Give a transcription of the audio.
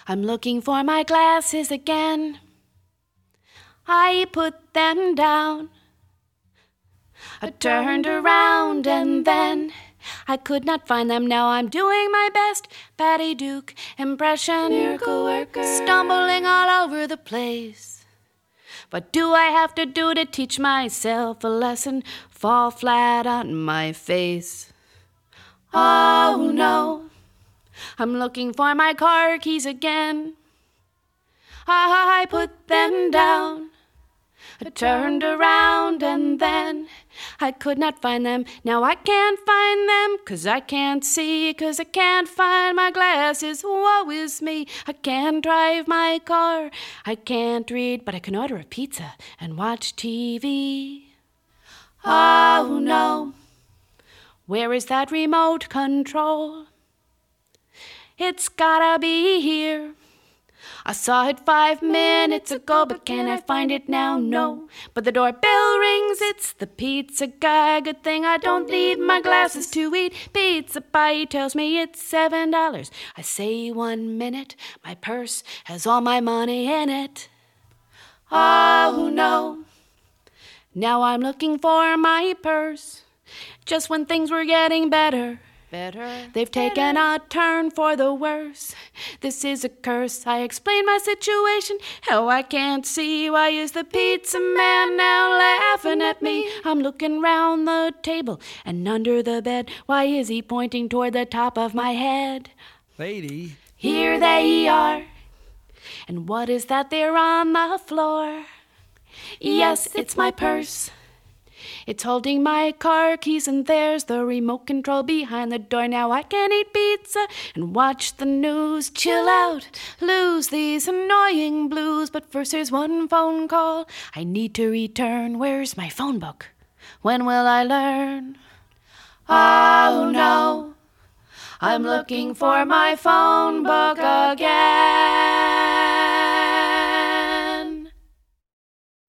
I'm looking for my glasses again. I put them down. I turned around and then I could not find them. Now I'm doing my best Patty Duke impression. Miracle worker. Stumbling all over the place. What do I have to do to teach myself a lesson? Fall flat on my face. Oh no, I'm looking for my car keys again. I put them down. I turned around and then I could not find them. Now I can't find them 'cause I can't see, 'cause I can't find my glasses. Woe is me. I can't drive my car. I can't read, but I can order a pizza and watch TV. Oh no, where is that remote control? It's gotta be here. I saw it 5 minutes ago, but can I find it now? No. But the doorbell rings, it's the pizza guy. Good thing I don't need my glasses to eat pizza pie. He tells me it's $7. I say 1 minute, my purse has all my money in it. Oh no, now I'm looking for my purse. Just when things were getting better. They've taken a turn for the worse. This is a curse. I explain my situation, how I can't see. Why is the pizza man now laughing at me? I'm looking round the table and under the bed. Why is he pointing toward the top of my head? Lady. Here they are. And what is that there on the floor? Yes, it's my purse. It's holding my car keys and there's the remote control behind the door. Now I can eat pizza and watch the news. Chill out, lose these annoying blues. But first there's one phone call I need to return. Where's my phone book? When will I learn? Oh no, I'm looking for my phone book again.